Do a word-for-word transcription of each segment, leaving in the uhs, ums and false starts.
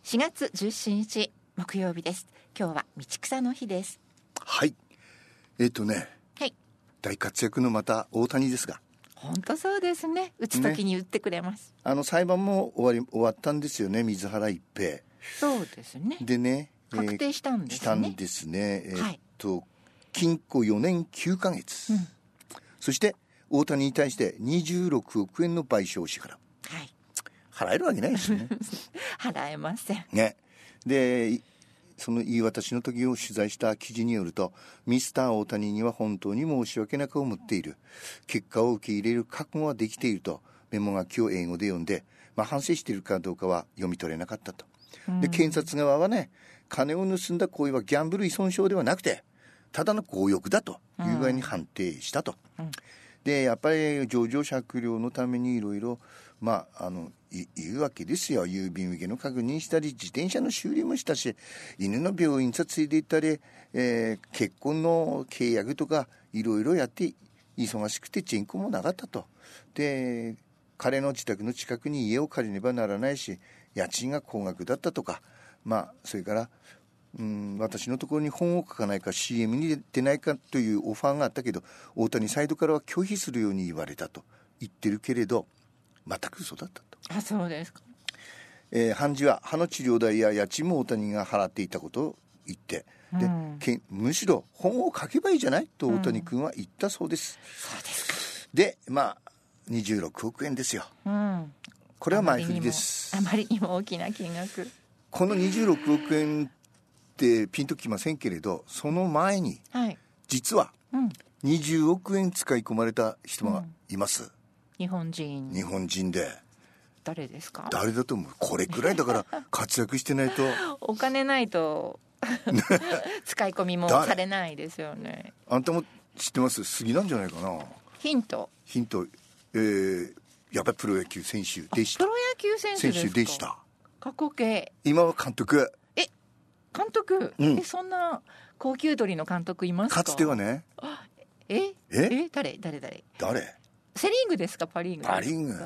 しがつじゅうしちにち木曜日です。今日は道草の日です。 はい。えっとね、 はい、 大活躍のまた大谷ですが、 本当そうですね。打つ時に打ってくれます、 ね、あの裁判も終わり終わったんですよね。水原一平。 そうですね。 でね、 確定したんですね。 したんですね。えはい、 っと禁錮よねんきゅうかげつ、うん、そして大谷に対してにじゅうろくおくえんの賠償を支払う。 はい、 払えるわけないですよね。 払えませんね。でその言い渡しの時を取材した記事によると、ミスター大谷には本当に申し訳なく思っている、結果を受け入れる覚悟はできているとメモ書きを英語で読んで、まあ、反省しているかどうかは読み取れなかったと。で検察側はね、金を盗んだ行為はギャンブル依存症ではなくてただの強欲だという具合に判定したと、うんうん、でやっぱり情状酌量のためにいろいろまああの言うわけですよ。郵便受けの確認したり、自転車の修理もしたし、犬の病院さついでいったり、えー、結婚の契約とかいろいろやって忙しくて人口もなかったと。で彼の自宅の近くに家を借りねばならないし、家賃が高額だったとか、まあそれからうん私のところに本を書かないか シーエム に出ないかというオファーがあったけど、大谷サイドからは拒否するように言われたと言ってるけれど、全く嘘だったと。 あ、そうですか。 えー、判事は歯の治療代や家賃も大谷が払っていたことを言って、で、うん、けむしろ本を書けばいいじゃないと大谷君は言ったそうです、 うん、そうですか。 でまあにじゅうろくおくえんですよ、うん、これは前振りです。 あまりにも大きな金額。 このにじゅうろくおくえんってピンときませんけれど、その前に、はい、実はにじゅうおくえん使い込まれた人がいます、うん、 日本人日本人で。 誰ですか？ 誰だと思う？これくらいだから活躍してないとお金ないと使い込みもされないですよね。 あんたも知ってます？杉なんじゃないかな。 ヒントヒント、えー、やっぱりプロ野球選手でした。 プロ野球選手ですか？ 選手でした。 過去形。 今は監督。 え監督、うん、えそんな高級鳥の監督いますか？ かつてはね。 えええ誰誰誰誰セリーグですか？パリーグですか？ パリーグ。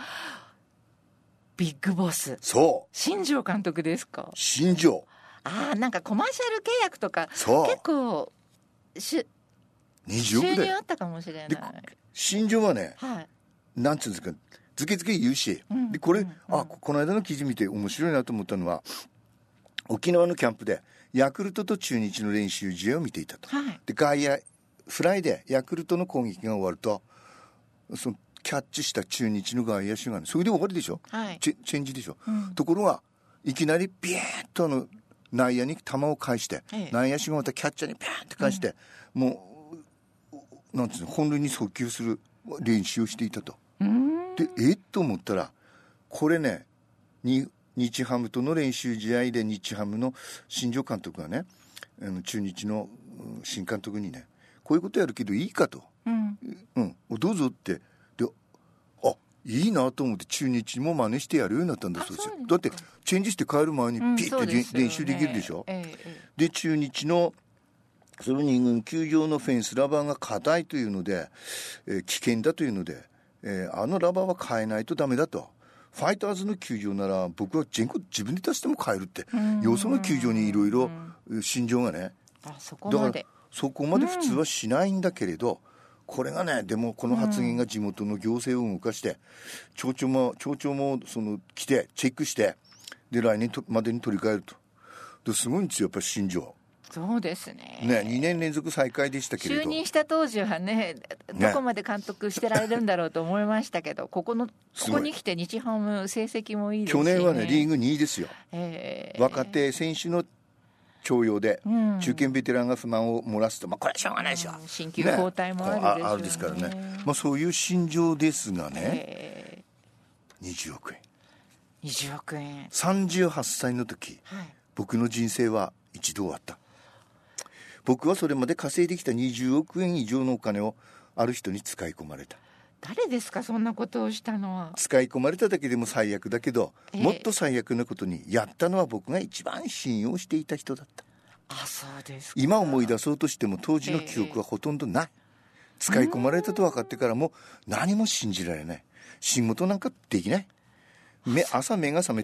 ビッグボス。 そう。 新庄監督ですか？ 新庄。 ああ、なんかコマーシャル契約とかそう結構しにじゅうおくで収入あったかもしれない。 新庄はね、 はい、 なんつうんですか、ずけずけ言うし、うん、でこれ、うん、あこの間の記事見て面白いなと思ったのは、沖縄のキャンプでヤクルトと中日の練習試合を見ていたと、はい、で外野フライでヤクルトの攻撃が終わると、そのキャッチした中日の外野手が、ね、それで終わりでしょ、はい、チェ、チェンジでしょ、うん、ところがいきなりビーッとあの内野に球を返して、ええ、内野手がまたキャッチャーにビーッと返して、うん、もうなんていうの、本塁に送球する練習をしていたと。でえっと思ったら、これね、に日ハムとの練習試合で日ハムの新庄監督がね、あの中日の新監督にね、こういうことやるけどいいかと、うんうん、どうぞって、であいいなと思って中日も真似してやるようになったんだそうですよ。だってチェンジして帰る前にピッて、うんね、練習できるでしょ、ええ、で中日のそのに軍球場のフェンスラバーが硬いというので、えー、危険だというので、えー、あのラバーは変えないとダメだと。ファイターズの球場なら僕は全国自分で出しても変えるって、よその球場にいろいろ心情がね、 あそこまでだからそこまで普通はしないんだけれど、これがね、でもこの発言が地元の行政を動かして、町長も町長もその来てチェックして、で来年とまでに取り替えると。ですごいんですよ、やっぱり新庄。 そうですね。 ね、にねん連続再開でしたけれど、 就任した当時はね、どこまで監督してられるんだろうと思いましたけど、ね、ここのここに来て日ハム成績もいいですし、ね、 去年はねリーグにいですよ、 えー、 若手選手の重用で、うん、中堅ベテランが不満を漏らすと、まあ、これはしょうがないですよ、うん、 新旧交代もあるでしょうね、 あるですからね、まあ、そういう心情ですがね、えー、にじゅうおくえんにじゅうおくえんさんじゅうはっさいの時、はい、僕の人生は一度終わった。僕はそれまで稼いできたにじゅうおくえん以上のお金をある人に使い込まれた。 誰ですか、そんなことをしたのは。 使い込まれただけでも最悪だけど、えー、もっと最悪なことに、やったのは僕が一番信用していた人だった。 あ、そうですか。 今思い出そうとしても当時の記憶はほとんどない、えー、使い込まれたと分かってからも何も信じられない。仕事なんかできない。目朝目が覚めて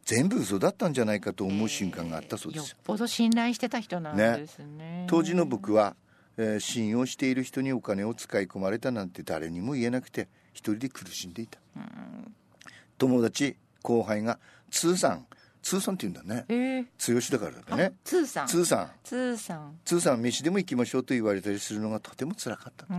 全部嘘だったんじゃないかと思う瞬間があったそうです、 えー、よっぽど信頼してた人なんですね。ね、 当時の僕は、えー、信用している人にお金を使い込まれたなんて誰にも言えなくて一人で苦しんでいた。うん、友達後輩が通算通算って言うんだね、えー、強しだからだね。 通算通算通算通算飯でも行きましょうと言われたりするのがとても辛かった。うん、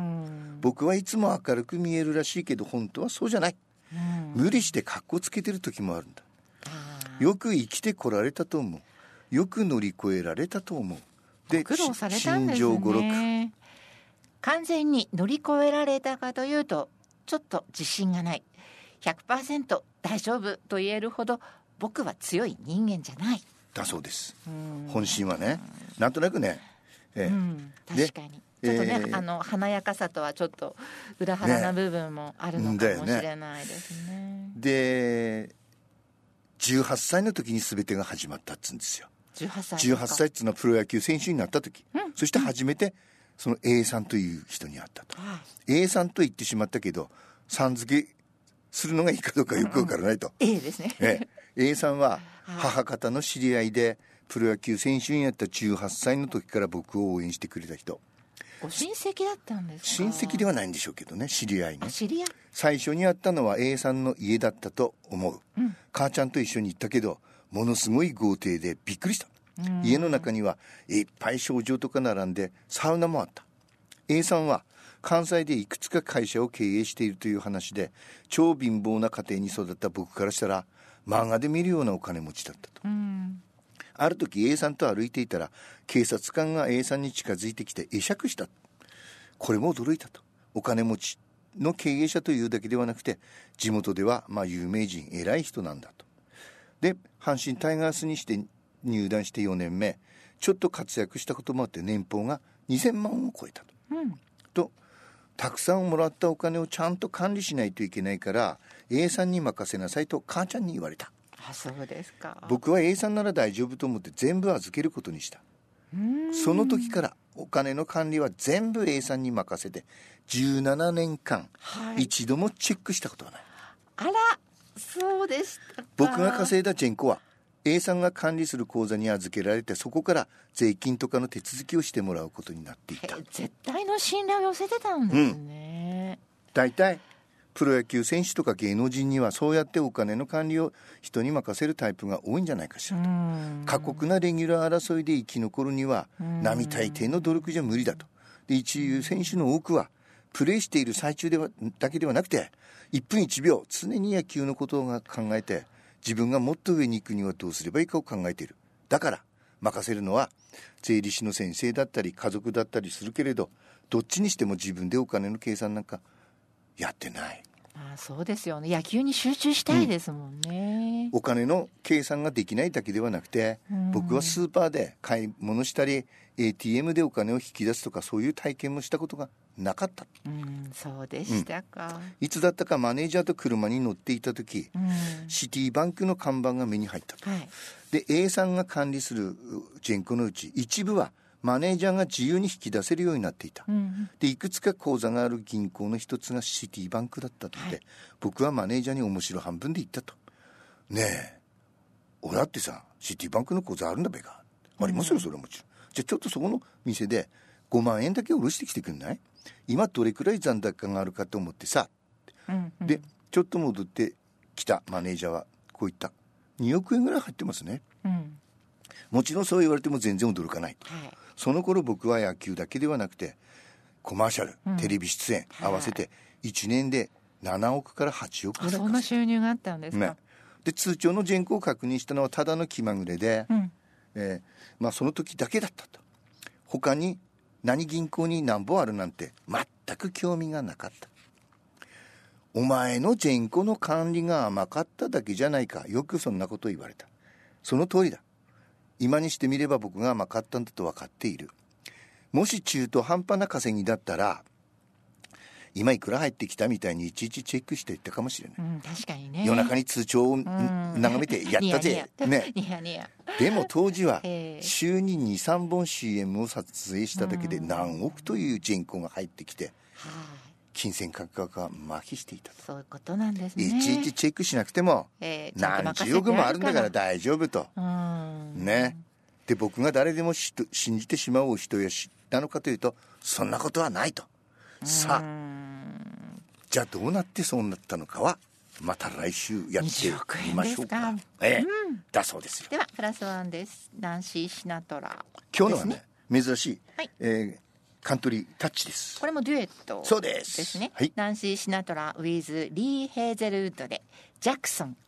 僕はいつも明るく見えるらしいけど本当はそうじゃない、うん、無理してカッコつけてる時もあるんだ。よく生きてこられたと思う。よく乗り越えられたと思う。で、 苦労されたんですね。完全に乗り越えられたかというとちょっと自信がない。 ひゃくパーセント 大丈夫と言えるほど僕は強い人間じゃないだそうです。本心はね、なんとなくね、えーうん、確かにちょっとね、えー、あの華やかさとはちょっと裏腹な部分もあるのかもしれないですね。ねでじゅうはっさいの時に全てが始まったっつうんですよ。 じゅうはっさいじゅうはっさいっていうのはプロ野球選手になった時、うん、そして初めてその A さんという人に会ったと、はい、A さんと言ってしまったけどさん付けするのがいいかどうかよくわからないと、 うんうん、A ですね、 ええ、A さんは母方の知り合いでプロ野球選手になったじゅうはっさいの時から僕を応援してくれた人。 ご親戚だったんですか？ 親戚ではないんでしょうけどね、知り合いね。 知り合い。 最初に会ったのは A さんの家だったと思う、うん、母ちゃんと一緒に行ったけどものすごい豪邸でびっくりした。家の中にはいっぱい賞状とか並んでサウナもあった。 A さんは関西でいくつか会社を経営しているという話で超貧乏な家庭に育った僕からしたら漫画で見るようなお金持ちだったと、うん、ある時 A さんと歩いていたら警察官が A さんに近づいてきて会釈した。これも驚いたと。お金持ちの経営者というだけではなくて地元ではまあ有名人偉い人なんだと。で阪神タイガースにして入団してよねんめ、ちょっと活躍したこともあって年俸がにせんまんを超えたと、うん、とたくさんもらったお金をちゃんと管理しないといけないから A さんに任せなさいと母ちゃんに言われた。 あ、そうですか。 僕は A さんなら大丈夫と思って全部預けることにした。その時からお金の管理は全部 A さんに任せてじゅうななねんかん、はい、一度もチェックしたことがない。 あら、そうでしたか。 僕が稼いだジェンコは A さんが管理する口座に預けられてそこから税金とかの手続きをしてもらうことになっていた。 絶対の信頼を寄せてたんですね、 うん、だいたいプロ野球選手とか芸能人にはそうやってお金の管理を人に任せるタイプが多いんじゃないかしらと。過酷なレギュラー争いで生き残るには並大抵の努力じゃ無理だと。で一流選手の多くはプレーしている最中ではだけではなくていっぷんいちびょう常に野球のことを考えて自分がもっと上に行くにはどうすればいいかを考えている。だから任せるのは税理士の先生だったり家族だったりするけれどどっちにしても自分でお金の計算なんかやってない。 ああ、そうですよね。野球に集中したいですもんね、 うん、お金の計算ができないだけではなくて、うん、僕はスーパーで買い物したり エーティーエム でお金を引き出すとかそういう体験もしたことがなかった、 うん、そうでしたか、うん、 いつだったかマネージャーと車に乗っていた時、うん、シティバンクの看板が目に入ったと、はい、で A さんが管理するジェンコのうち一部はマネージャーが自由に引き出せるようになっていた、うん、でいくつか口座がある銀行の一つがシティバンクだったので、はい、僕はマネージャーに面白半分で言ったと。ねえ俺だってさシティバンクの口座あるんだべか、ありますよそれはもちろん。じゃあちょっとそこの店でごまんえんだけ下ろしてきてくんない？今どれくらい残高があるかと思ってさ、うんうん、でちょっと戻ってきたマネージャーはこう言った。におくえんぐらい入ってますね、うん、もちろんそう言われても全然驚かない、はい、その頃僕は野球だけではなくてコマーシャル、うん、テレビ出演、はい、合わせていちねんでななおくからはちおくぐらい。 そんな収入があったんですか、ね、 で通帳のジェンコを確認したのはただの気まぐれで、うんえーまあ、その時だけだったと。他に何銀行に何本あるなんて全く興味がなかった。お前のジェンコの管理が甘かっただけじゃないか、よくそんなこと言われた。その通りだ。今にしてみれば僕が甘かったんだと分かっている。もし中途半端な稼ぎだったら今いくら入ってきたみたいにいちいちチェックしていったかもしれない、 うん、確かにね。 夜中に通帳を眺めてやったぜニヤニヤ、ね、ニヤニヤ。 でも当時は週に にさんぼん シーエム を撮影しただけで何億という人口が入ってきて、 金銭感覚が麻痺していたと。 そういうことなんですね。 いちいちチェックしなくても、 えー、 何十億もあるんだから大丈夫と。 うんね。で僕が誰でもし信じてしまう人やしなのかというとそんなことはないと。さあじゃあどうなってそうなったのかはまた来週やってみましょうか。ええ、うん、だそうですよ。 ではプラスワンです。ナンシー・シナトラ、 今日のはね珍しい、 はい、 えー、カントリータッチです。 これもデュエットそうですですね、 はい、 ナンシー・シナトラ with リー・ヘーゼルウッドでジャクソン